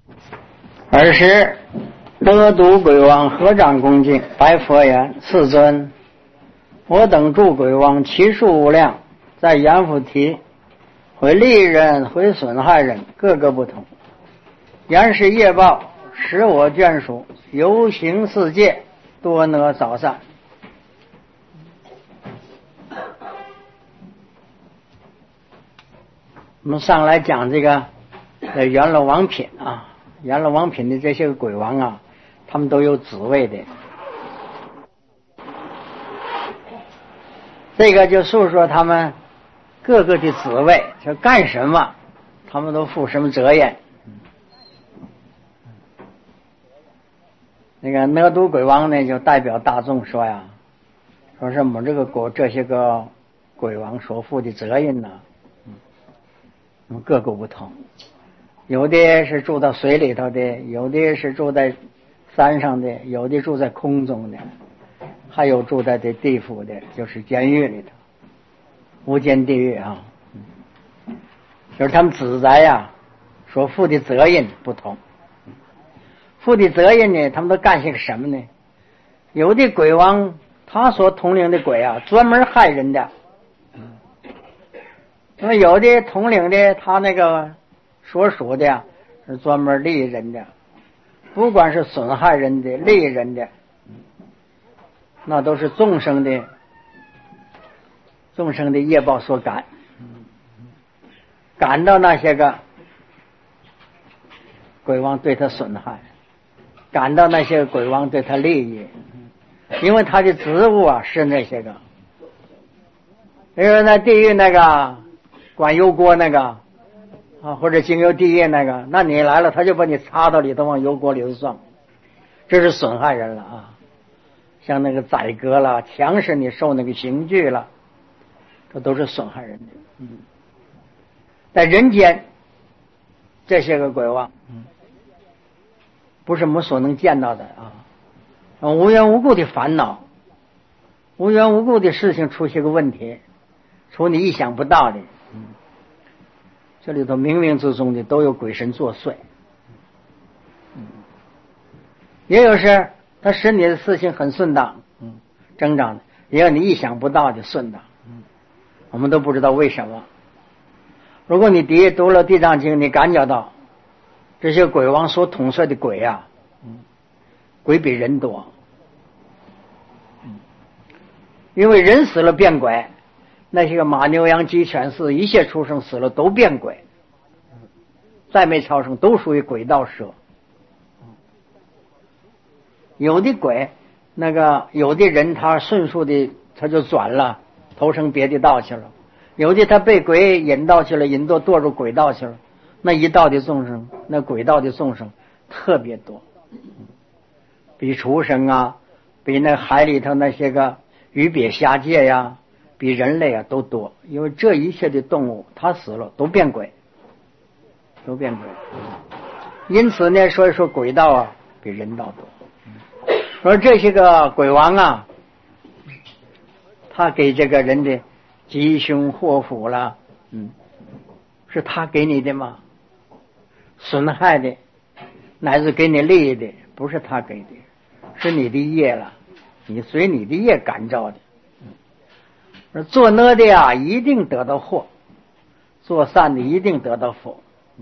尔时得度鬼王合掌恭敬，白佛言：世尊，我等诸鬼王其数无量，在阎浮提会利人会损害人，各个不同。言是业报，使我眷属游行世界，多呢早善。我们上来讲这个阎罗王品啊，阎罗王品的这些个鬼王啊，他们都有职位的。这个就述说他们各个的职位，就干什么，他们都负什么责任。那个呢都鬼王呢，就代表大众说呀，说是我们这些个鬼王所负的责任呢，各个不同。有的是住到水里头的，有的是住在山上的，有的住在空中的，还有住在这地府的，就是监狱里头，无间地狱啊。就是他们职责呀，所负的责任不同。负的责任呢，他们都干些个什么呢？有的鬼王他所统领的鬼啊，专门害人的。那么有的统领的，他那个所属的是专门利人的，不管是损害人的、利人的，那都是众生的业报所感，感到那些个鬼王对他损害，感到那些鬼王对他利益，因为他的职务啊是那些个，因为那地狱那个管油锅那个啊，或者经由地狱那个，那你来了他就把你插到里头往油锅里头撞，这是损害人了啊。像那个宰割了，强使你受那个刑具了，这都是损害人的。在人间这些个鬼王不是我们所能见到的啊，无缘无故的烦恼，无缘无故的事情出现个问题，出你意想不到的。这里头冥冥之中的都有鬼神作祟，也有是他使你的事情很顺当，增长的，也有你意想不到的顺当，我们都不知道为什么。如果你读了地藏经，你感觉到这些鬼王所统帅的鬼啊，鬼比人多，因为人死了变鬼，那些个马牛羊鸡犬豕一切畜生死了都变鬼，再没超生都属于鬼道蛇。有的鬼那个有的人他迅速的他就转了，投生别的道去了，有的他被鬼引导去了，堕入鬼道去了。那一道的众生，那鬼道的众生特别多，比畜生啊，比那海里头那些个鱼鳖虾介呀，比人类啊都多。因为这一切的动物它死了都变鬼，因此呢，所以说鬼道啊比人道多。说这些个鬼王啊，他给这个人的吉凶祸福了，是他给你的吗？损害的乃至给你利益的不是他给的，是你的业了，你随你的业感召的。做恶的啊一定得到祸，做善的一定得到福，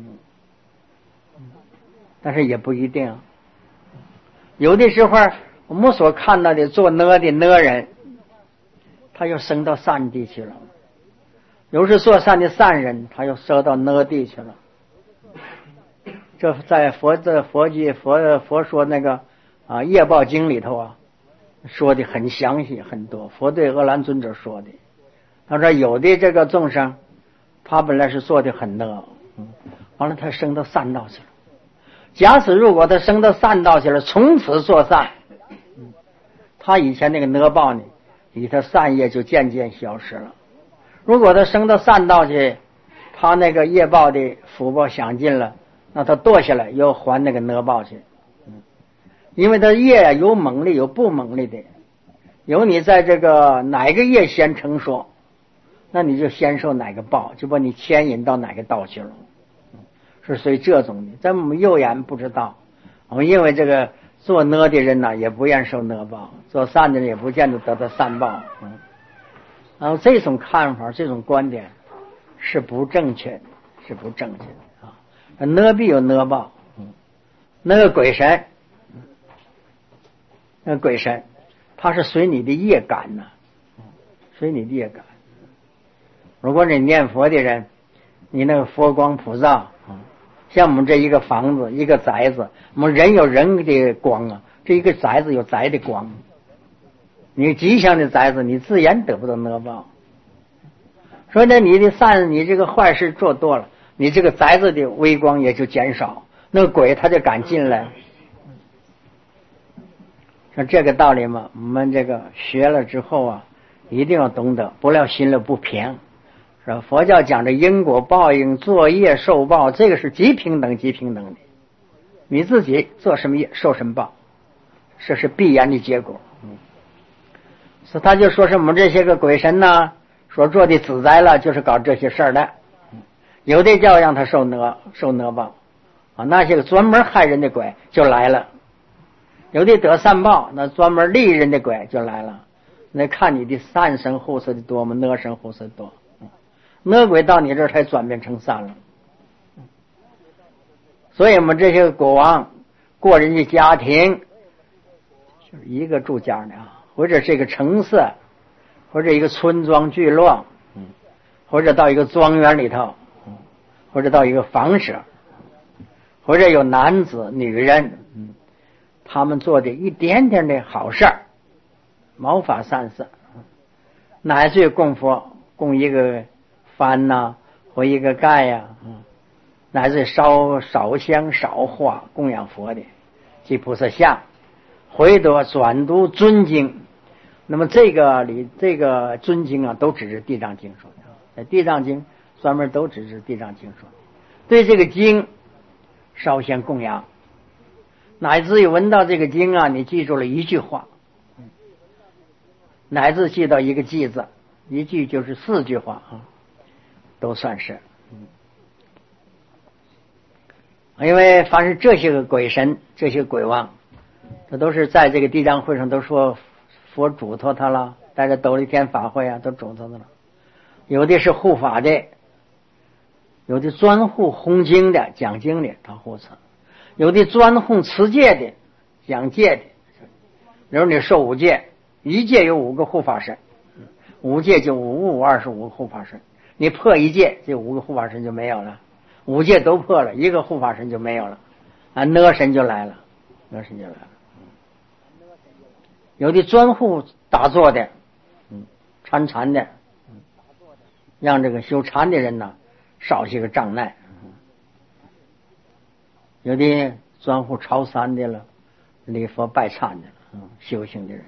但是也不一定。有的时候我们所看到的做恶的恶人，他又升到善地去了，有时做善的善人他又升到恶地去了。这在佛说那个业报经里头啊，说的很详细很多。佛对阿难尊者说的，他说有的这个众生，他本来是做的很恶，完了他升到善道去了。假使如果他升到善道去了，从此做善，他以前那个恶报呢，以他善业就渐渐消失了。如果他升到善道去，他那个业报的福报享尽了，那他堕下来又还那个恶报去。因为他业有猛力有不猛力的，有你在这个哪个业先成熟，那你就先受哪个报，就把你牵引到哪个道去了。 是属于这种的。咱们右眼不知道，我们因为这个做恶的人呢，也不愿受恶报；做善的人也不见得得到善报。然后这种看法、这种观点是不正确的，是不正确的啊！恶必有恶报。那个鬼神，那鬼神，它是随你的业感呢，随你的业感。如果你念佛的人，你那个佛光普照，像我们这一个房子、一个宅子，我们人有人的光啊，这一个宅子有宅的光。你吉祥的宅子，你自然得不到恶报。所以呢，你的善，你这个坏事做多了，你这个宅子的微光也就减少，那个鬼他就敢进来。像这个道理嘛，我们这个学了之后啊，一定要懂得，不料心里不平。是吧？佛教讲的因果报应、作业受报，这个是极平等、极平等的。你自己做什么业，受什么报，这是必然的结果。所以他就说是我们这些个鬼神呢，所做的子灾了，就是搞这些事儿的。有的叫让他受恶报啊，那些个专门害人的鬼就来了；有的得善报，那专门利人的鬼就来了。那看你的善神护持的多吗？恶神护持的多。恶鬼到你这儿才转变成善了。所以我们这些国王过人家家庭，就是一个住家的啊，或者是一个城市，或者一个村庄聚落，或者到一个庄园里头，或者到一个房舍，或者有男子女人，他们做的一点点的好事儿，毛发善事，乃至于供佛，供一个幡呐，或一个盖呀，乃至烧烧香烧花供养佛的，即菩萨像，回得转读尊经。那么这个尊经啊，都指是地藏经说的，在地藏经专门都指是地藏经说的。对这个经烧香供养，乃至于闻到这个经啊，你记住了一句话，乃至记到一个记字，一句就是4句话啊，都算是。因为凡是这些个鬼神、这些鬼王，这都是在这个地藏会上都说佛嘱托他了，带着兜率天法会啊，都嘱托他了。有的是护法的，有的专护弘经的、讲经的，他护持；有的专护持戒的、讲戒的。比如你受5戒，一戒有5个护法神，5戒就55个护法神。你破1戒，这5个护法神就没有了；5戒都破了，1个护法神就没有了，啊，恶神就来了，恶神就来了。有的专护打坐的，参禅的，让这个修禅的人呢少些个障碍。有的专护朝山的了，礼佛拜忏的了，修行的人。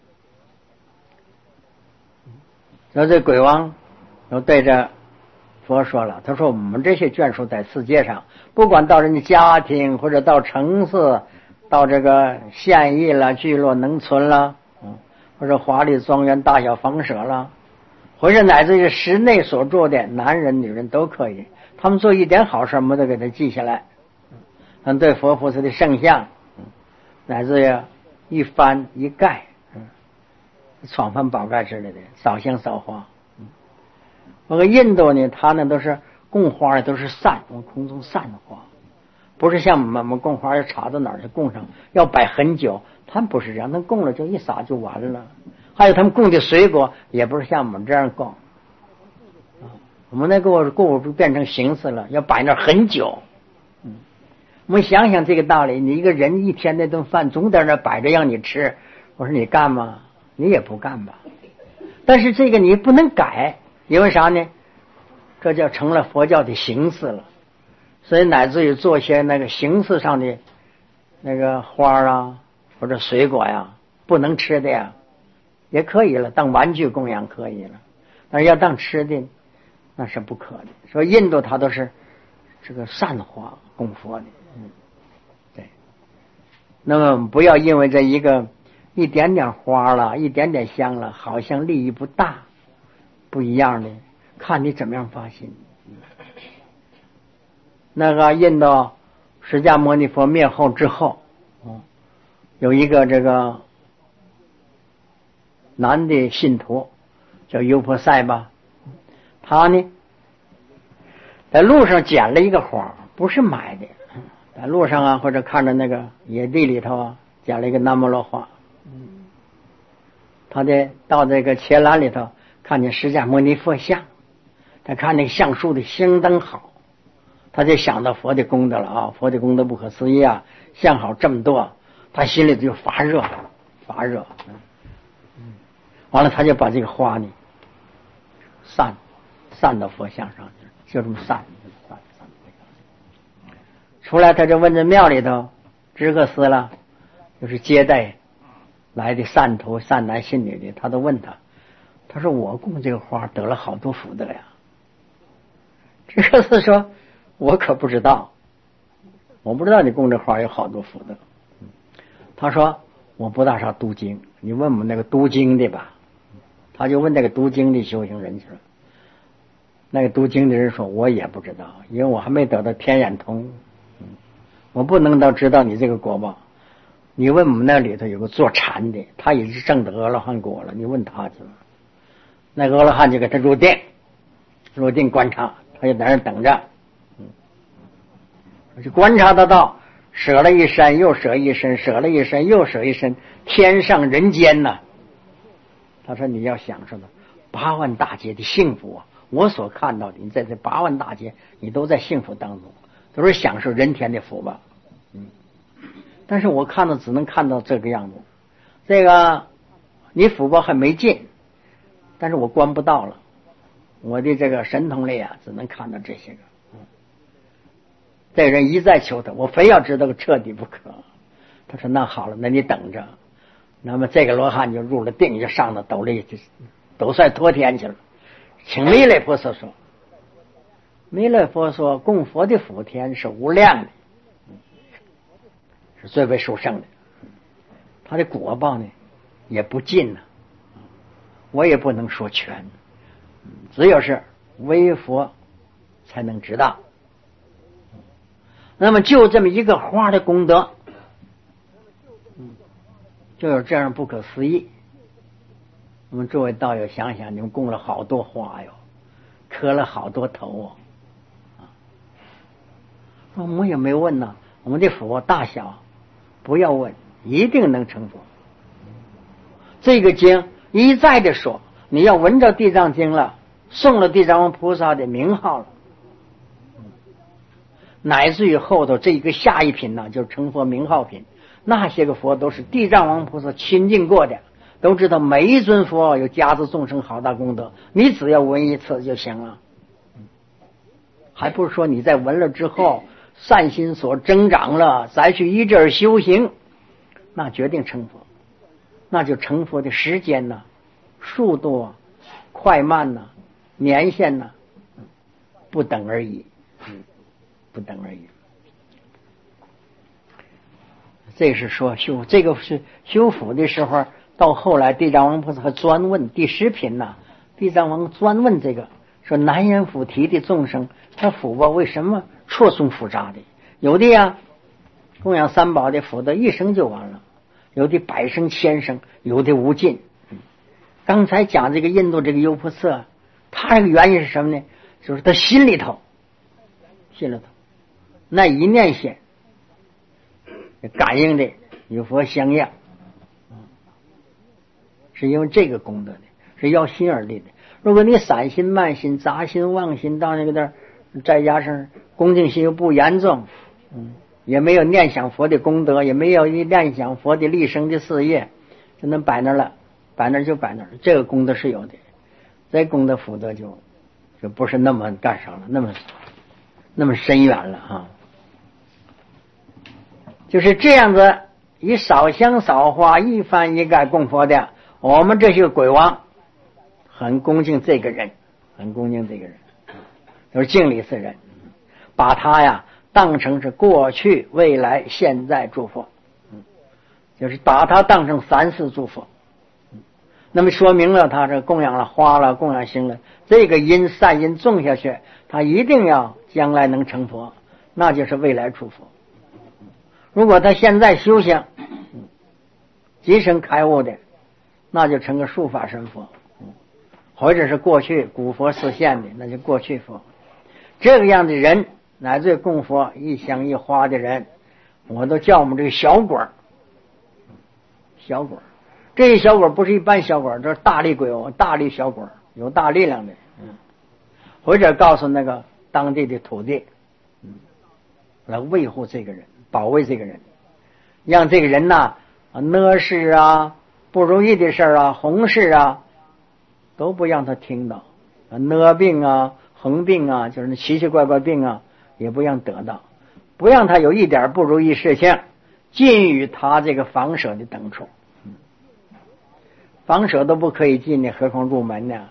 那这鬼王又对着佛说了，他说我们这些眷属在世界上，不管到人家家庭，或者到城市，到这个县邑了、聚落、农村了，或者华丽庄园、大小房舍了，或者乃至于室内所做的，男人女人都可以，他们做一点好事，我们都给他记下来。对佛菩萨的圣像，乃至于一幡一盖，闯幡宝盖之类的，烧香烧花。那个印度呢，他呢都是供花的，都是散，往空中散花，不是像我们供花要插到哪儿去供上，要摆很久。他们不是这样，他供了就一撒就完了。还有他们供的水果也不是像我们这样供，我们那个供物变成形式了，要摆那很久。我们想想这个道理，你一个人一天那顿饭总在那摆着让你吃，我说你干吗？你也不干吧。但是这个你不能改，因为啥呢？这叫成了佛教的形式了。所以乃至于做些那个形式上的那个花啊或者水果呀，不能吃的呀也可以了，当玩具供养可以了，但是要当吃的那是不可的。所以印度它都是这个善花供佛的。对。那么不要因为这一点点花了，一点点香了，好像利益不大，不一样的，看你怎么样发心。 那个印度释迦牟尼佛灭后之后，有一个这个男的信徒叫优婆塞吧，他呢在路上捡了一个花，不是买的，在路上啊或者看着那个野地里头啊捡了一个南摩罗花，他到这个伽蓝里头看见释迦牟尼佛像，他看那个橡树的相当好，他就想到佛的功德了啊，佛的功德不可思议啊，像好这么多，他心里就发热，完了他就把这个花呢散到佛像上去了，就这么散。出来他就问这庙里头知客司了，就是接待来的善徒善男信女的，他都问他说我供这个花得了好多福德呀。知客司说我可不知道，我不知道你供这花有好多福德。他说我不大少读经，你问我们那个读经的吧。他就问那个读经的修行人去了，那个读经的人说我也不知道，因为我还没得到天眼通，我不能知道你这个果报。你问我们那里头有个坐禅的，他已经证得阿罗汉果了，你问他去了。那个阿罗汉就给他入定观察，他就在那等着，就观察得到舍了一身又舍一身，舍了一身又舍一身，天上人间呐。他说你要享受的8万大劫的幸福啊！我所看到的，你在这8万大劫，你都在幸福当中，都是享受人天的福吧。但是我看到只能看到这个样子，这个你福报还没尽，但是我观不到了，我的这个神通力啊，只能看到这些个。这个人一再求他，我非要知道个彻底不可。他说那好了，那你等着。那么这个罗汉就入了定，就上了斗率托天去了，请弥勒菩萨说，弥勒佛说供佛的福田是无量的，是最为殊胜的，他的果报呢也不尽呢，我也不能说全，只有是唯佛才能知道。那么就这么一个花的功德，就有这样不可思议。我们诸位道友想想，你们供了好多花哟，磕了好多头我们也没问呢，我们的佛大小不要问，一定能成佛。这个经一再的说，你要闻着地藏经了，诵了地藏王菩萨的名号了，乃至于后头这一个下一品呢，就是成佛名号品。那些个佛都是地藏王菩萨亲近过的，都知道每一尊佛有加持众生好大功德，你只要闻一次就行了。还不是说你在闻了之后善心所增长了，再去依这而修行，那决定成佛。那就成佛的时间呢，速度快慢呢，年限呢，不等而已，不等而已。这是说这个是修福的时候，到后来地藏王菩萨还专问第10品呢，地藏王专问这个说难言辅提的众生，他福报为什么错综复杂的？有的呀供养三宝的福德一生就完了，有的百生千生，有的无尽。刚才讲这个印度这个优婆塞，他这个原因是什么呢？就是他心里头那一念心感应的与佛相应，是因为这个功德的，是要心而立的。如果你散心慢心杂心妄心到那个地儿，再加上恭敬心又不严重，也没有念想佛的功德，也没有念想佛的立生的事业，就能摆那儿了，摆那儿就摆那儿，这个功德是有的，这功德福德就不是那么干啥了，那么深远了啊。就是这样子，以少香少花一幡一盖供佛的，我们这些鬼王很恭敬这个人，都是敬礼此人，把他呀当成是过去未来现在诸佛，就是把他当成3世诸佛。那么说明了他这供养了花了，供养心了，这个善因种下去，他一定要将来能成佛。 那就是未来诸佛。如果他现在修行即生开悟的，那就成个术法身佛，或者是过去古佛示现的，那就过去佛。这个样的人，乃至供佛一香一花的人，我都叫我们这个小鬼儿。小鬼儿，这些小鬼儿不是一般小鬼儿，这是大力鬼哦，大力小鬼儿，有大力量的。或者告诉那个当地的土地，来维护这个人，保卫这个人，让这个人呐，呢事啊，不如意的事啊，红事啊，都不让他听到。呢病啊，横病啊，就是那奇奇怪怪病啊，也不让得到，不让他有一点不如意事情进于他这个房舍的等处。房舍都不可以进的，何况入门呢？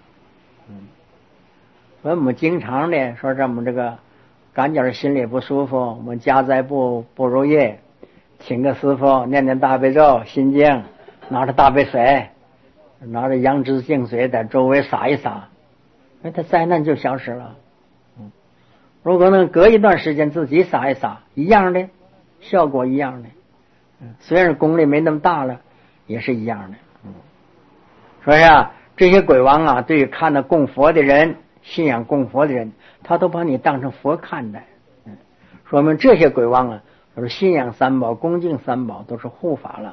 我们经常的说我们这个感觉心里不舒服，我们家宅不如意，请个师傅念念大悲咒心经，拿着大杯水，拿着杨枝净水在周围洒一洒，他灾难就消失了。如果能隔一段时间自己洒一洒，一样的效果一样的，虽然功力没那么大了，也是一样的。所以啊，这些鬼王啊，对于看到供佛的人，信仰供佛的人，他都把你当成佛看待。说明这些鬼王啊，都是信仰三宝、恭敬三宝，都是护法了。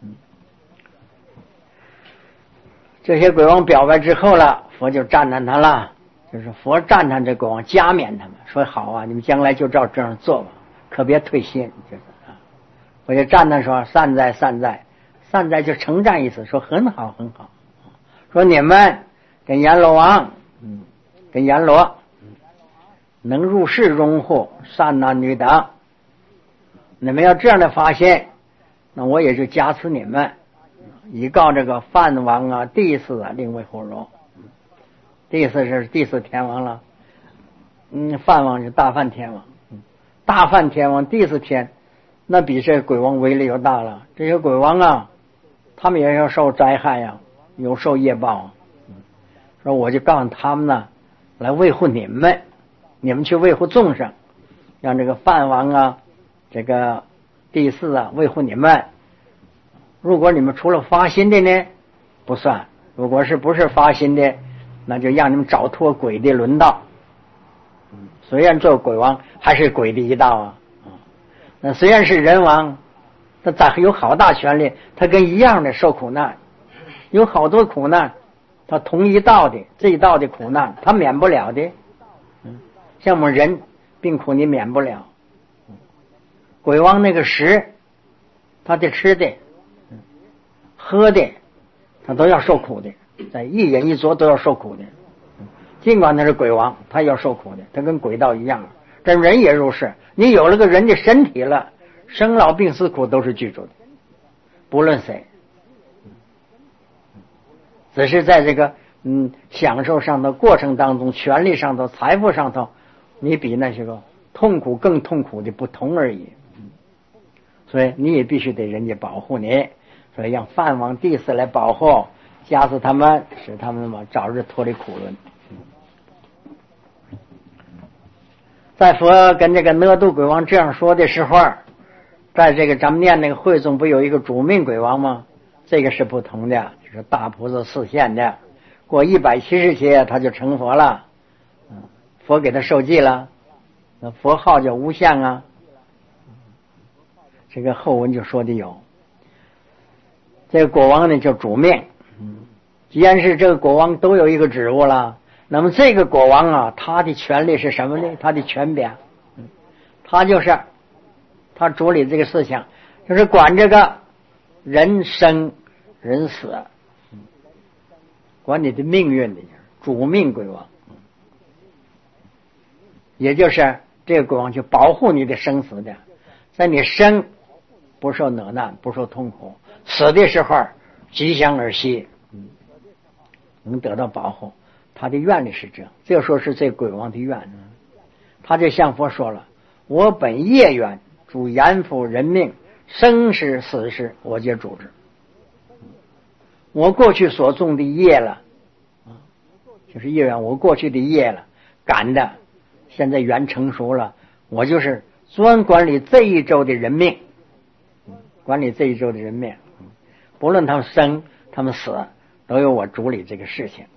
这些鬼王表白之后了，佛就赞叹他了，就是佛赞叹这鬼王，加冕他们，说好啊，你们将来就照这样做吧，可别退心。就是我就赞叹说善哉善哉，善哉就称赞意思，说很好很好。说你们跟阎罗王，跟阎罗能入世荣护，善男女等，你们要这样的发现，那我也就加持你们，以告这个梵王啊、帝释啊，令为护罗。帝释是第四天王了，梵王是大梵天王，大梵天王第四天，那比这鬼王威力又大了。这些鬼王啊，他们也要受灾害呀，有受业报啊。说我就告诉他们呢，来维护你们，你们去维护众生，让这个梵王啊、这个帝释啊维护你们。如果你们除了发心的呢，不算；如果是不是发心的，那就让你们找脱鬼的轮道。虽然做鬼王还是鬼的一道啊，那虽然是人王，他咋有好大权力？他跟一样的受苦难，有好多苦难，他同一道的这一道的苦难，他免不了的。像我们人病苦你免不了，鬼王那个食，他的吃的、喝的，他都要受苦的，在一饮一啄都要受苦的。尽管他是鬼王，他要受苦的，他跟鬼道一样。这人也如是，你有了个人的身体了，生老病死苦都是居住的，不论谁。只是在这个享受上头过程当中，权利上头、财富上头，你比那些个痛苦更痛苦的不同而已。所以你也必须得人家保护你，所以让梵王帝释来保护，加持他们，使他们嘛早日脱离苦轮。在佛跟这个呢度鬼王这样说的时候，在这个咱们念那个会中不有一个主命鬼王吗？这个是不同的，就是大菩萨示现的，过170劫他就成佛了，佛给他受记了，那佛号叫无相啊。这个后文就说的有，这个国王呢叫主命。既然是这个国王都有一个职务了，那么这个国王啊，他的权利是什么呢？他的权柄，他就是他处理这个事情，就是管这个人生人死，管你的命运的主命鬼王。也就是这个鬼王就保护你的生死的，在你生不受恼难，不受痛苦，死的时候吉祥而息，能得到保护。他的愿力是这样，这说是这鬼王的愿。他就向佛说了，我本业愿主阎浮人命，生时死时我皆主之。我过去所种的业了，就是业缘，我过去的业了，感的现在缘成熟了，我就是专管理这一周的人命，管理这一周的人命，不论他们生他们死，都由我主理这个事情。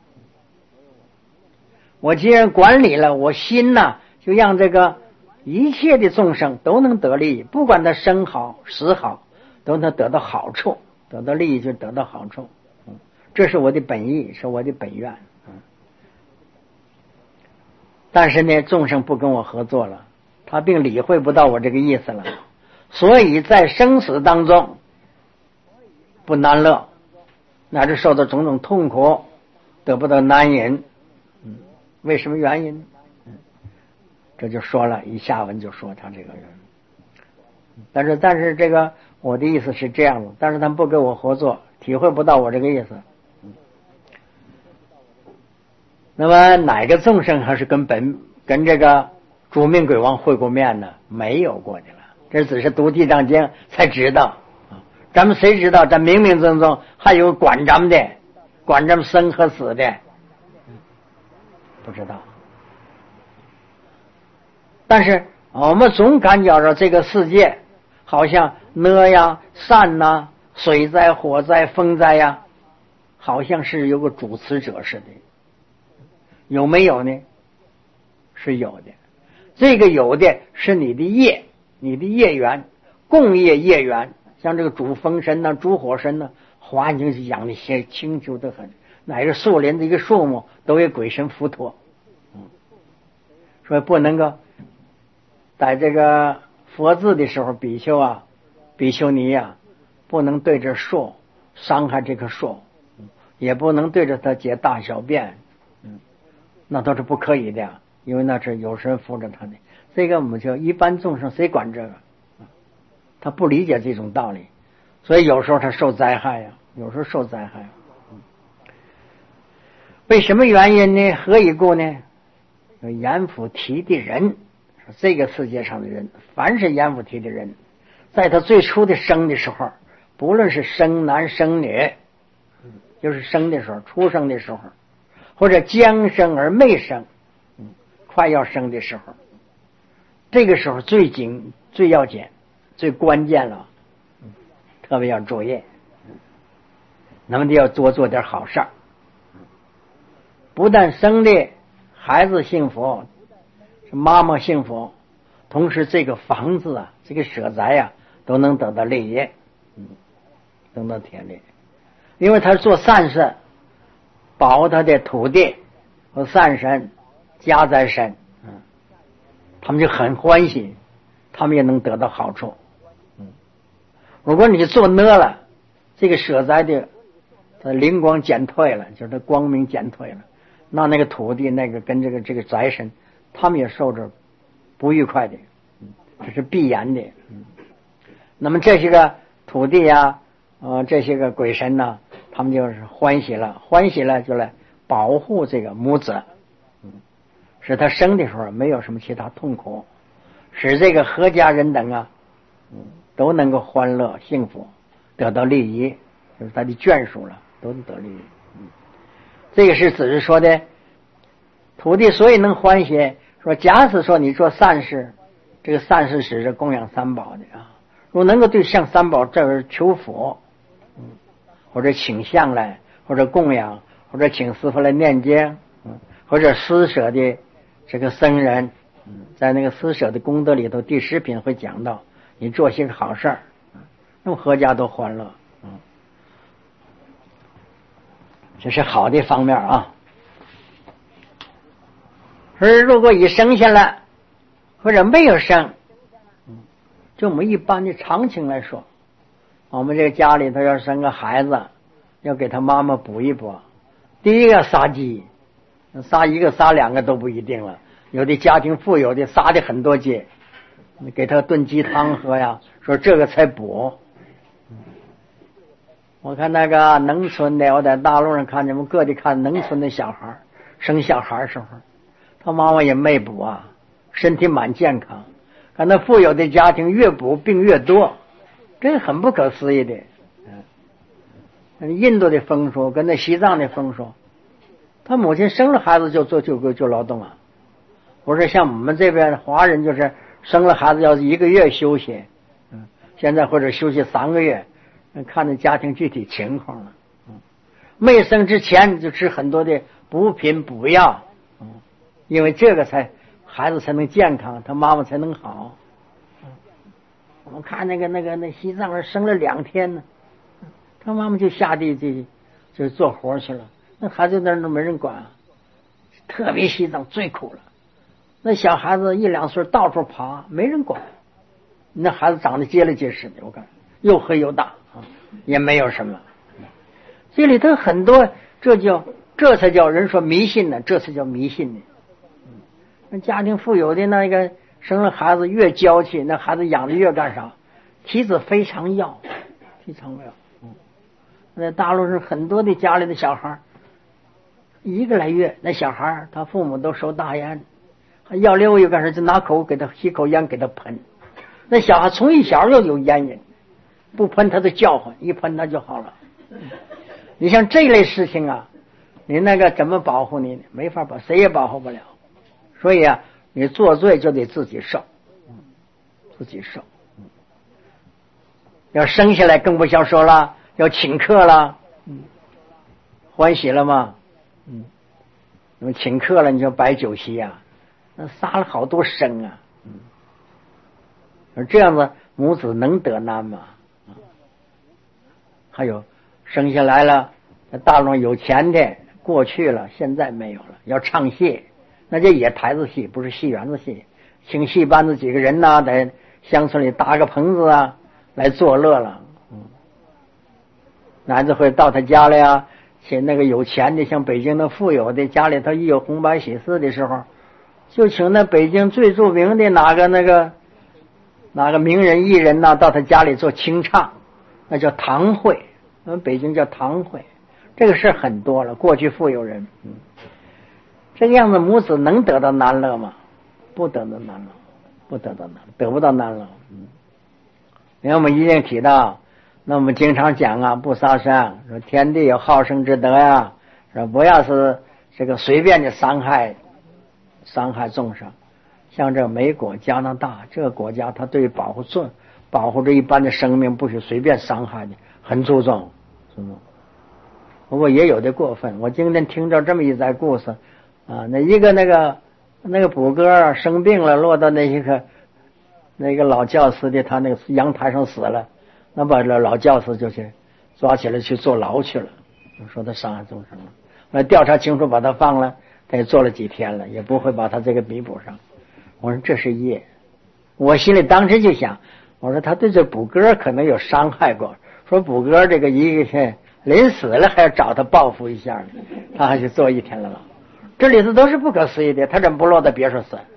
我既然管理了，我心呢，就让这个一切的众生都能得利益，不管他生好死好，都能得到好处，得到利益就得到好处。这是我的本意，是我的本愿。但是呢，众生不跟我合作了，他并理会不到我这个意思了，所以在生死当中不难乐，乃至受到种种痛苦，得不到安隐。为什么原因？这就说了，以下文就说他这个人。但是这个我的意思是这样的，但是他们不跟我合作，体会不到我这个意思。那么哪个众生还是跟这个主命鬼王会过面呢？没有过的了，这只是读地藏经才知道。咱们谁知道？咱冥冥中中还有管咱们的，管咱们生和死的，不知道。但是我们总感觉到这个世界好像哪呀、山呐、水灾、火灾、风灾呀，好像是有个主持者似的。有没有呢？是有的。这个有的是你的业，你的业缘，共业业缘。像这个主风神呐、主火神呐，华经是讲的些清楚的很，乃至树林的一个树木都有鬼神附托。所以不能够在这个佛字的时候，比丘啊、比丘尼啊，不能对着树伤害这棵树，也不能对着它解大小便。那都是不可以的呀，因为那是有神扶着他的。这个我们就一般众生谁管这个？他不理解这种道理，所以有时候他受灾害呀，有时候受灾害。为什么原因呢？何以故呢？阎浮提的人，这个世界上的人，凡是阎浮提的人，在他最初的生的时候，不论是生男生女，就是生的时候，出生的时候，或者将生而未生，快要生的时候，这个时候最要紧、最关键了，特别要注意。那么就要多做点好事儿，不但生的孩子幸福，妈妈幸福，同时这个房子啊，这个舍宅啊，都能得到利益，得到田利，因为他做善事。保他的土地和善神、家宅神，他们就很欢喜，他们也能得到好处。如果你做呢了，这个舍宅的灵光减退了，就是它光明减退了，那个土地那个跟这个宅神，他们也受着不愉快的，这是必然的。那么这些个土地呀，这些个鬼神呢，他们就是欢喜了就来保护这个母子，使他生的时候没有什么其他痛苦，使这个阖家人等啊，都能够欢乐幸福，得到利益，就是他的眷属了，都能得利益。这个是只是说的土地所以能欢喜，说假使说你做善事，这个善事使着供养三宝的啊，如果能够对向三宝这儿求福，或者请向来，或者供养，或者请师父来念经，或者施舍的这个僧人，在那个施舍的功德里头，第10品会讲到，你做些个好事儿，那么阖家都欢乐，这是好的方面啊。而如果已生下来，或者没有生，就我们一般的常情来说，我们这个家里头要生个孩子，要给他妈妈补一补。第一个杀鸡，杀一个杀2个都不一定了，有的家庭富有的杀的很多鸡，给他炖鸡汤喝呀，说这个才补。我看那个农村的，我在大陆上看见，我们各地看农村的小孩生小孩的时候，他妈妈也没补啊，身体蛮健康。看那富有的家庭越补病越多，这是很不可思议的。印度的风俗跟那西藏的风俗，他母亲生了孩子就劳动啊。不是像我们这边华人就是生了孩子要1个月休息，现在或者休息3个月，看着家庭具体情况了。没生之前就吃很多的补品补药，因为这个孩子才能健康，他妈妈才能好。我们看那西藏人生了2天呢，他妈妈就下地就做活去了，那孩子那儿都没人管，特别西藏最苦了。那小孩子1、2岁到处爬，没人管。那孩子长得结了结实的，我看又黑又大也没有什么。这里头很多，这才叫人说迷信呢，这才叫迷信呢。那家庭富有的那个生了孩子越娇气，那孩子养的越干啥？体子非常要。那大陆上很多的家里的小孩1个来月，那小孩他父母都抽大烟，要溜一干啥就拿口给他吸口烟给他喷。那小孩从小就有烟瘾，不喷他就叫唤，一喷他就好了。你像这类事情啊，你那个怎么保护你？没法谁也保护不了。所以啊，你做罪就得自己受，要生下来更不消说了，要请客了，欢喜了吗？那么请客了你就摆酒席啊，那杀了好多生啊，而这样子母子能得难吗？还有生下来了，大陆有钱的过去了，现在没有了，要唱戏，那就也台子戏，不是戏园子戏，请戏班子几个人呐，在乡村里搭个棚子啊，来作乐了。男子会到他家里啊，请那个有钱的，像北京的富有的家里头一有红白喜事的时候，就请那北京最著名的哪个名人艺人呐，到他家里做清唱，那叫堂会，我们北京叫堂会。这个事很多了，过去富有人，这个样子母子能得到难乐吗？不得到难乐，得不到难乐。因为我们一定提到，那我们经常讲啊，不杀生，说天地有好生之德呀，说不要是这个随便的伤害众生。像这美国、加拿大这个国家，他对保护这一般的生命不许随便伤害的，很注重。不过也有的过分。我今天听着这么一则故事啊，那一个那个捕哥生病了，落到那个老教师的他那个阳台上死了，那把老教师就去抓起来去坐牢去了，说他伤害众生了。那调查清楚把他放了，他也坐了几天了，也不会把他这个弥补上。我说这是业，我心里当时就想，我说他对这捕哥可能有伤害过，说捕哥这个一个天临死了还要找他报复一下，他还去坐1天了牢。这里头都是不可思议的，他怎么不落到别处死？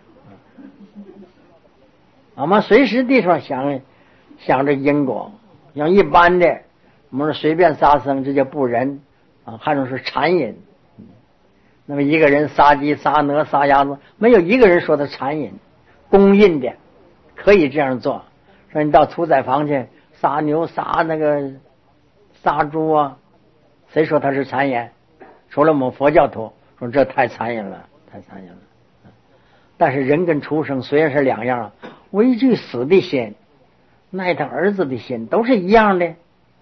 我们随时地方想着因果，像一般的我们说随便杀生，这叫不仁啊，还有是残忍。那么一个人杀鸡杀鹅杀鸭子，没有一个人说他残忍，公允的可以这样做。说你到屠宰房去杀牛杀杀猪啊，谁说他是残忍？除了我们佛教徒说这太残忍了。但是人跟畜生虽然是两样，畏惧死的心，爱他儿子的心都是一样的。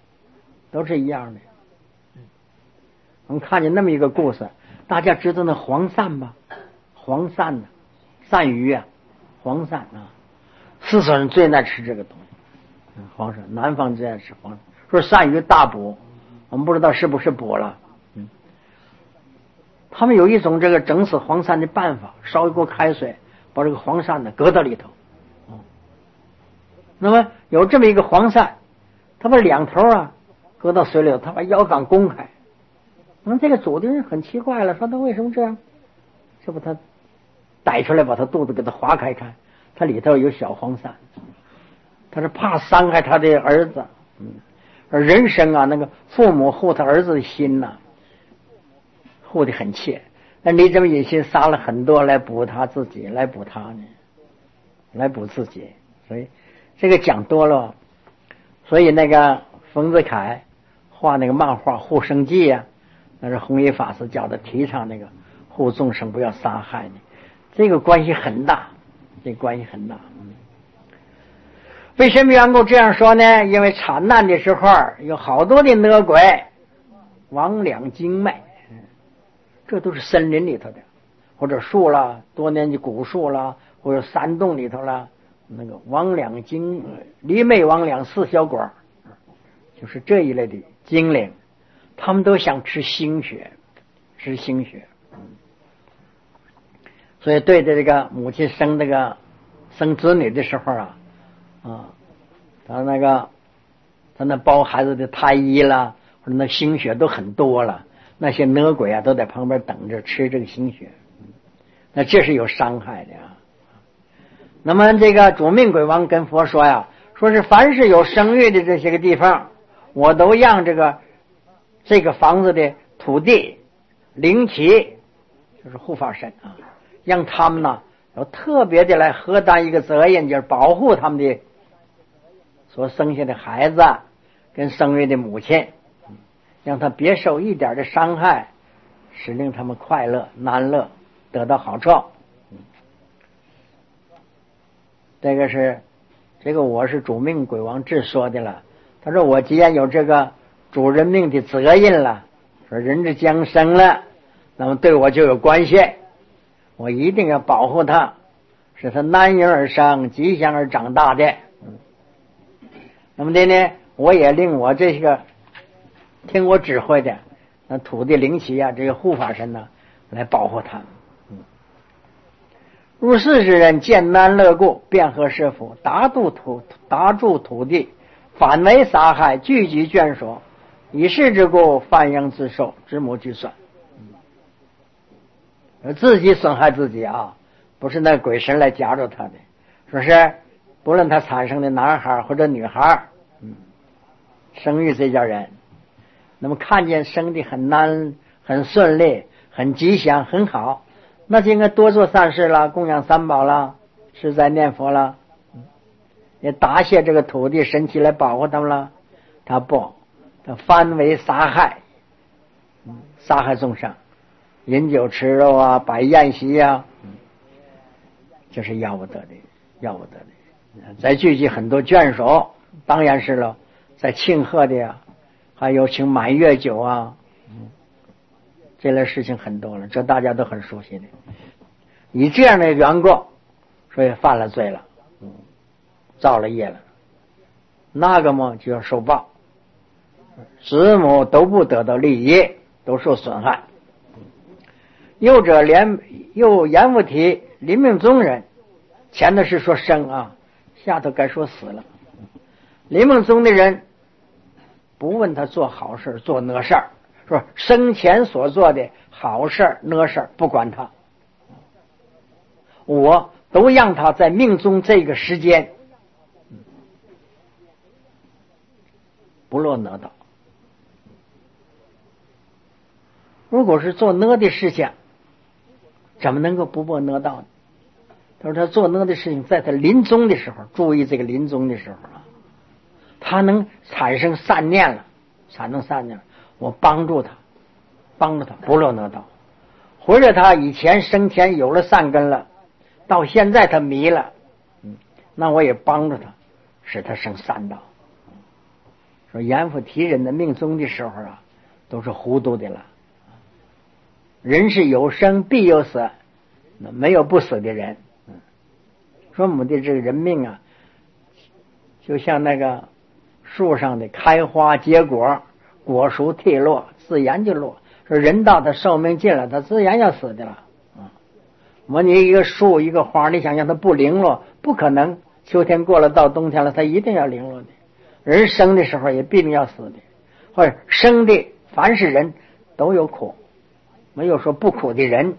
我们看见那么一个故事，大家知道那黄鳝吧？黄鳝呢，鳝鱼啊，黄鳝啊，四川人最爱吃这个东西。黄鳝，南方最爱吃黄鳝。说鳝鱼大补，我们不知道是不是补了。他们有一种这个整死黄鳝的办法，烧一锅开水，把这个黄鳝呢搁到里头。那么有这么一个黄鳝，他把两头啊搁到水里头，他把腰杆弓开。那么这个主的人很奇怪了，说他为什么这样？是不是他逮出来把他肚子给他划开看，他里头有小黄鳝，他是怕伤害他的儿子。而人生啊，那个父母护他儿子的心呐，护得很切。那你这么一心杀了很多来补他自己，来补他呢，来补自己。所以这个讲多了。所以那个冯子恺画那个漫画《护生记》啊，那是弘一法师教的，提倡那个护众生不要杀害呢，这个关系很大。 这关系很大。为什么缘故这样说呢？因为产难的时候有好多的恶鬼魍魉精魅，这都是森林里头的，或者树啦，多年的古树啦，或者山洞里头啦，那个魍魉精魑魅魍魉四小鬼，就是这一类的精灵，他们都想吃腥血，吃腥血。所以对着这个母亲生子女的时候他那包孩子的胎衣啦，或者那腥血都很多了，那些恶鬼都在旁边等着吃这个腥血，那这是有伤害的那么这个主命鬼王跟佛说说是凡是有生育的这些个地方，我都让这个房子的土地灵旗，就是护法神让他们呢要特别的来荷担一个责任，就是保护他们的所生下的孩子跟生育的母亲，让他别受一点的伤害，使令他们快乐安乐，得到好处。这个我是主命鬼王志说的了。他说我既然有这个主人命的责任了，说人之将生了，那么对我就有关系，我一定要保护他，使他安营而生，吉祥而长大的。那么呢，我也令我这个听我指挥的那土地灵旗这个护法神呢，来保护他们。入世之人见难乐故，便合是福，达住土地，反为杀害，聚集眷属，以是之故，犯殃自受，知母俱损。自己损害自己不是那鬼神来夹住他的。说是不论他产生的男孩或者女孩，生育这家人，那么看见生的很难、很顺利、很吉祥、很好，那就应该多做善事了，供养三宝了，是在念佛了，也答谢这个土地神奇来保护他们了。他反为杀害，杀害众生，饮酒吃肉摆宴席这是要不得的，要不得的。再聚集很多眷属，当然是了，在庆贺的还有请满月酒这类事情很多了，这大家都很熟悉的。以这样的缘故，所以犯了罪了，造了业了，那个嘛就要受报，子母都不得到利益，都受损害。又阎浮提临命终人，前头是说生下头该说死了。临命终的人不问他做好事做恶事，说生前所做的好事恶事不管他，我都让他在命中这个时间不落恶道。如果是做恶的事情，怎么能够不落恶道呢？他说他做恶的事情，在他临终的时候，注意这个临终的时候他能产生善念了，我帮助他不落恶道。或者他以前生前有了善根了，到现在他迷了，那我也帮助他，使他生善道。说阎浮提人的命终的时候都是糊涂的了。人是有生必有死，没有不死的人。说我们的这个人命就像那个树上的开花结果，果熟蒂落，自然就落。说人到他寿命尽了，他自然要死的了。你一个树一个花，你想让它不零落，不可能。秋天过了到冬天了，它一定要零落的。人生的时候也必定要死的，或者生的凡是人都有苦，没有说不苦的人，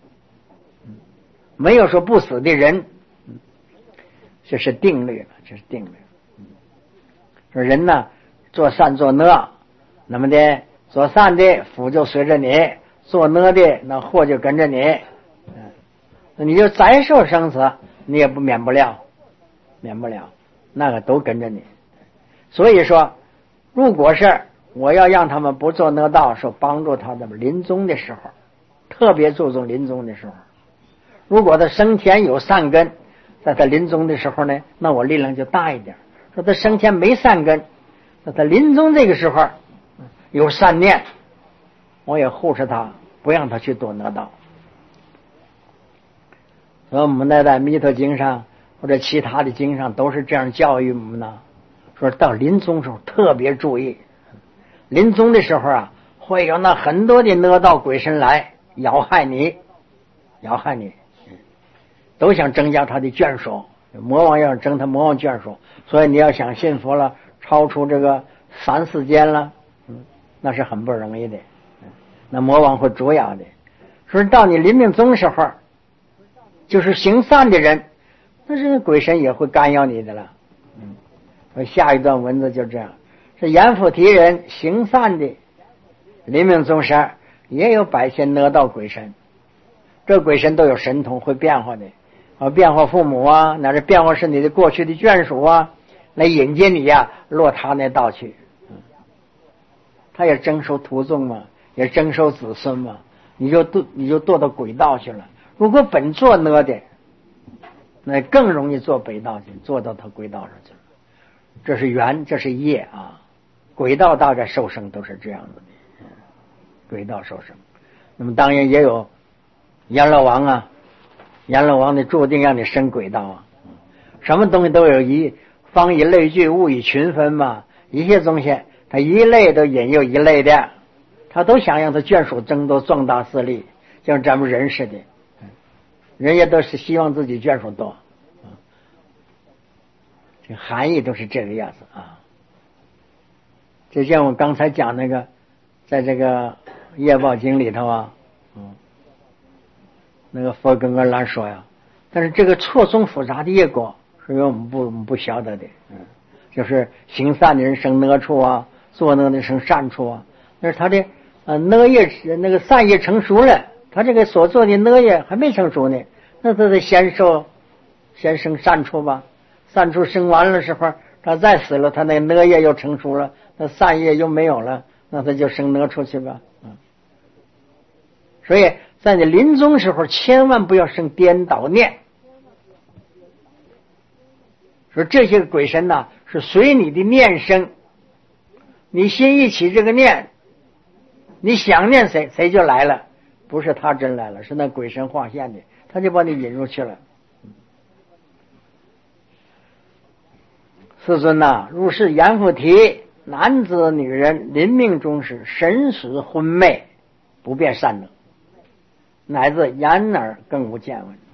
没有说不死的人，这是定律了，这是定律。说人呢，做善做恶，那么的做善的福就随着你，做恶的那祸就跟着你，你就再受生死，你也免不了，那个都跟着你。所以说，如果是我要让他们不做恶道，说帮助他们临终的时候，特别注重临终的时候。如果他生前有善根， 在他临终的时候呢，那我力量就大一点。说他生前没善根，那他临终这个时候有善念，我也护持他，不让他去堕恶道。所以我们在弥陀经上或者其他的经上都是这样教育我们呢，说到临终时候特别注意，临终的时候啊，会有那很多的恶道鬼神来咬害你，都想增加他的眷属。魔王要争他魔王眷属，所以你要想信佛了，超出这个3、4间了，那是很不容易的。那魔王会捉咬的。说到你临命终时候，就是行善的人，那这个鬼神也会干扰你的了。下一段文字就这样，是阎浮提人行善的，临命终时也有百千恶道鬼神，这鬼神都有神通，会变化的。变化父母啊，乃至变化是你的过去的眷属啊，来引接你呀，落他那道去。他也征收徒众嘛，也征收子孙嘛，你就堕到鬼道去了。如果本做恶的，那更容易做北道去，做到他鬼道上去了。这是缘，这是业啊。鬼道大概受生都是这样子的，鬼道受生。那么当然也有阎罗王啊。阎罗王的注定让你生鬼道啊，什么东西都有方以类聚，物以群分嘛。一切东西，他一类都引诱一类的，他都想让他眷属争夺壮大势力，像咱们人似的，人家都是希望自己眷属多，这含义都是这个样子啊。就像我刚才讲那个，在这个业报经里头啊，那个佛跟阿难说呀，但是这个错综复杂的业果是因为我们不晓得的，就是行善的人生恶处啊，做恶的人生善处啊。但是他的恶业那个善业成熟了，他这个所做的恶业还没成熟呢，那他得先生善处吧，善处生完了时候，他再死了，他那恶业又成熟了，那善业又没有了，那他就生恶处去吧。所以在你临终时候千万不要生颠倒念，说这些鬼神呢是随你的念生，你心一起这个念，你想念谁谁就来了，不是他真来了，是那鬼神化现的，他就把你引入去了。世尊呐，如是阎浮提，男子女人临命终时，神识昏昧，不辨善恶，乃至眼耳更无见闻。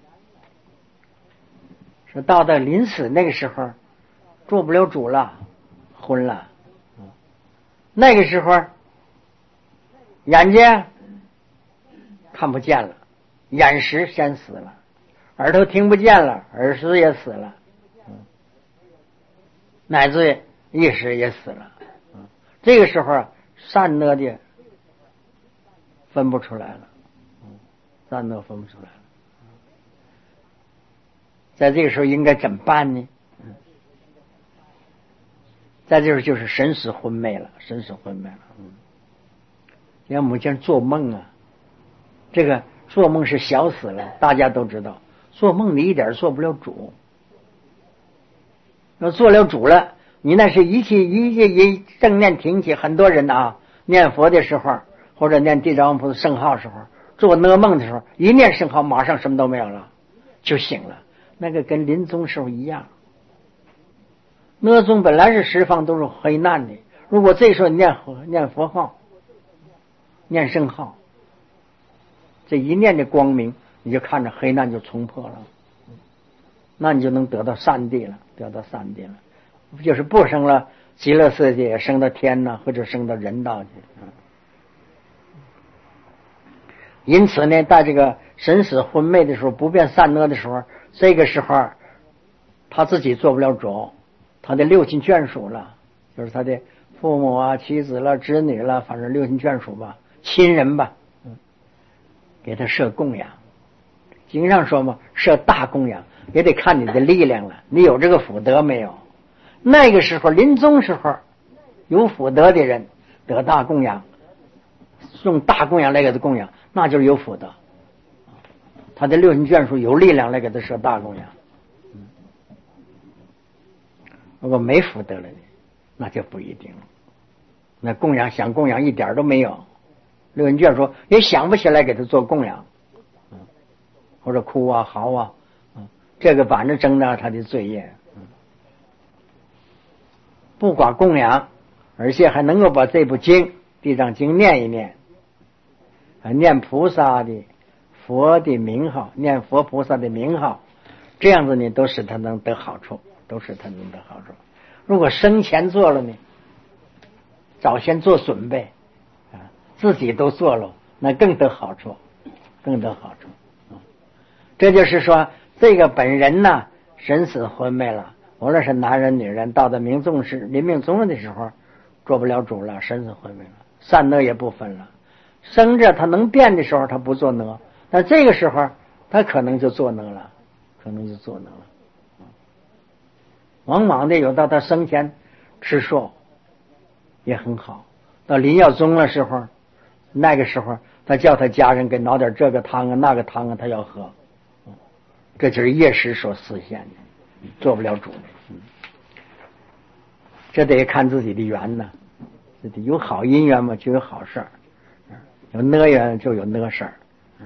说到临死那个时候，做不了主了，昏了。那个时候，眼睛看不见了，眼识先死了；耳朵听不见了，耳识也死了；乃至意识也死了。这个时候，善恶的分不出来了，善恶分不出来了。在这个时候应该怎么办呢？在这时候就是神识昏昧了，神识昏昧了。像我们现在做梦啊，这个做梦是小死了，大家都知道，做梦你一点做不了主。要做了主了，你那是一正念挺起。很多人啊，念佛的时候或者念地藏王菩萨圣号的时候，做噩梦的时候，一念圣号马上什么都没有了，就醒了。那个跟临终时候一样，恶中本来是十方都是黑暗的，如果这时候念佛号，念圣号，这一念的光明，你就看着黑暗就冲破了，那你就能得到善地了，就是不生了极乐世界，升到天呢，或者升到人道去。因此呢，在这个神识昏昧的时候，不辨善恶的时候，这个时候他自己做不了主，他的六亲眷属了，就是他的父母啊、妻子了、子女了，反正六亲眷属吧，亲人吧，给他设供养。经上说嘛，设大供养也得看你的力量了，你有这个福德没有？那个时候临终时候，有福德的人得大供养，用大供养来给他供养，那就是有福德。他的六亲眷属有力量来给他设大供养， 如果没福德了呢，那就不一定了。那供养想供养一点都没有。刘文卷说也想不起来给他做供养，或者哭啊嚎啊，这个反正增大他的罪业。不光供养，而且还能够把这部经《地藏经》念一念，念菩萨的佛的名号，念佛菩萨的名号，这样子呢都使他能得好处，都使他能得好处。如果生前做了呢，早先做准备自己都做了，那更得好处，更得好处。这就是说这个本人呢生死昏昧了，无论是男人女人，到了临命终日的时候做不了主了，生死昏昧了，善恶也不分了。生着他能变的时候他不做恶，但这个时候他可能就做恶了，往往的有到他生前吃素也很好，到临要终的时候，那个时候他叫他家人给熬点这个汤啊那个汤啊他要喝，这就是业识所实现的，做不了主的。这得看自己的缘呢，这得有好姻缘嘛就有好事儿，有恶缘就有恶事儿。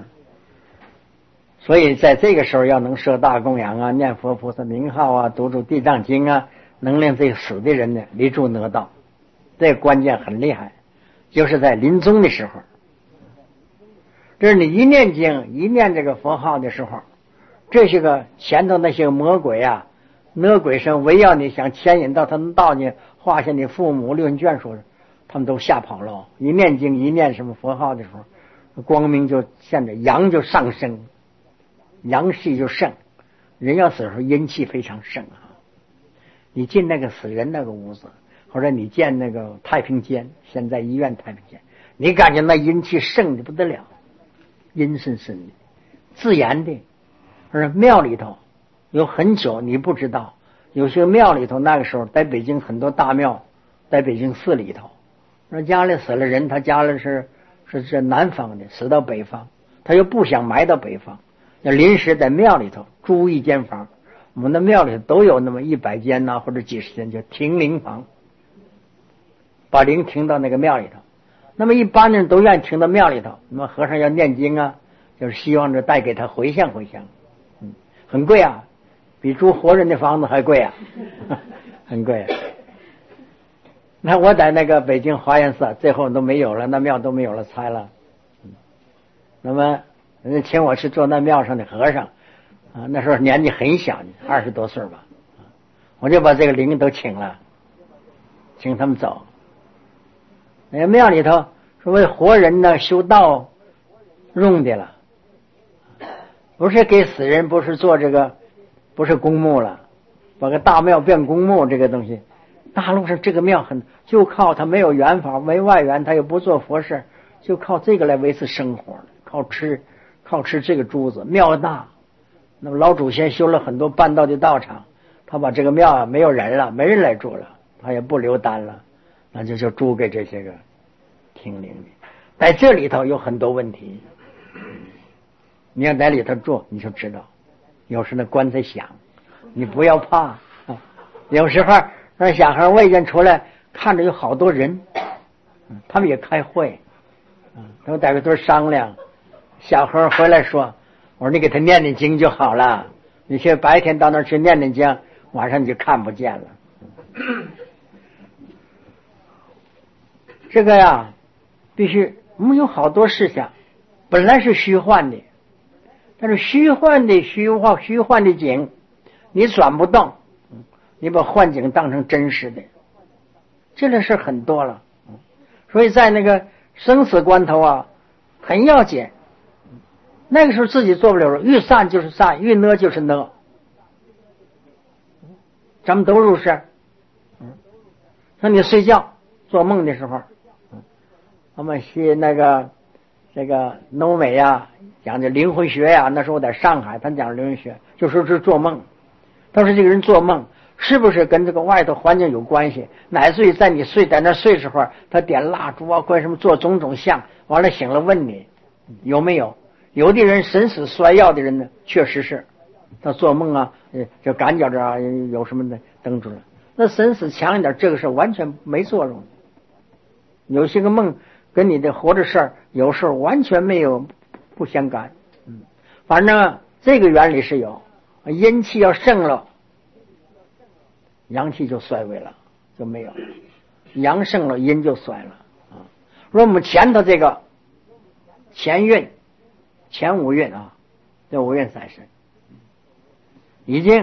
所以在这个时候要能设大供养啊，念佛菩萨名号啊，读地藏经啊，能令这个死的人呢离诸恶道，这个关键很厉害，就是在临终的时候。这是你一念经一念这个佛号的时候，这些个前头那些魔鬼啊恶鬼神围绕你想牵引到他们道你画下你父母六人眷属，他们都吓跑了。一念经一念什么佛号的时候，光明就现着，阳就上升，阳气就盛，人要死的时候阴气非常盛啊。你进那个死人那个屋子，或者你见那个太平间，现在医院太平间，你感觉那阴气盛的不得了，阴森森的自然的。而庙里头有很久你不知道，有些庙里头那个时候在北京很多大庙，在北京市里头，那家里死了人，他家里是南方的，死到北方，他又不想埋到北方，要临时在庙里头租一间房。我们的庙里都有那么100间呐，或者几十间，叫停灵房，把灵停到那个庙里头。那么一般人都愿意停到庙里头，那么和尚要念经啊，就是希望着带给他回向，很贵啊，比租活人的房子还贵啊，很贵。那我在那个北京华严寺，最后都没有了，那庙都没有了，拆了。那么人家请我去做那庙上的和尚啊，那时候年纪很小，20多岁吧，我就把这个灵都请了，请他们走。那个庙里头是为活人呢修道用的了，不是给死人，不是做这个，不是公墓了，把个大庙变公墓这个东西。大陆上这个庙就靠他没有缘法，没外缘，他又不做佛事，就靠这个来维持生活，靠吃这个珠子。庙大，那么老祖先修了很多半道的道场，他把这个庙没有人了，没人来住了，他也不留单了，那就租给这些个听灵的。在这里头有很多问题，你要在里头住你就知道，有时那棺材响，你不要怕，有时候让小孩外间出来看着有好多人，他们也开会，他们在这都商量。小孩回来说，我说你给他念念经就好了，你去白天到那儿去念念经，晚上你就看不见了。这个呀必须，我们有好多事情本来是虚幻的，但是虚幻的景你转不动，你把幻境当成真实的，这个事很多了。所以在那个生死关头啊很要紧，那个时候自己做不了，愈善就是善，愈恶就是恶，咱们都入世。像你睡觉做梦的时候，我们学这个欧美呀讲的灵魂学呀，那时候我在上海，他讲灵魂学，就说是做梦。他说这个人做梦是不是跟这个外头环境有关系，乃至于在你在那睡时候，他点蜡烛啊，或什么做种种像，完了醒了问你有没有。有的人神死衰药的人呢，确实是他做梦啊，就感觉着啊有什么的登出来。 那神识强一点，这个事完全没作用。有些个梦跟你的活着事儿有时候完全没有不相干。反正这个原理是有，阴气要盛了，阳气就衰微了，就没有了。阳盛了，阴就衰了啊。如果我们前头这个前运、前五运啊，这五运三神已经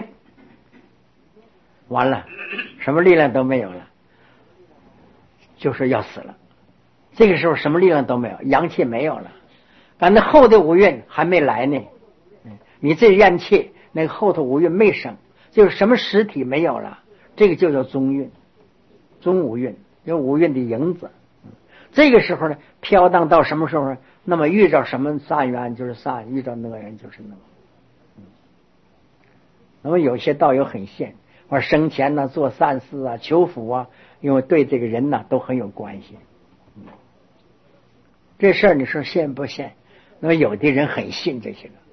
完了，什么力量都没有了，就是要死了。这个时候什么力量都没有，阳气没有了，但那后的五运还没来呢。你这怨气，那个后头五运没生，就是什么实体没有了，这个就叫中运、中五运，有五运的影子。这个时候呢，飘荡到什么时候呢？那么遇着什么善缘就是善，遇着那个人就是那个。那么有些道友很信，或者生前呢做善事啊、求福啊，因为对这个人呢都很有关系。这事儿你说信不信？那么有的人很信这些个。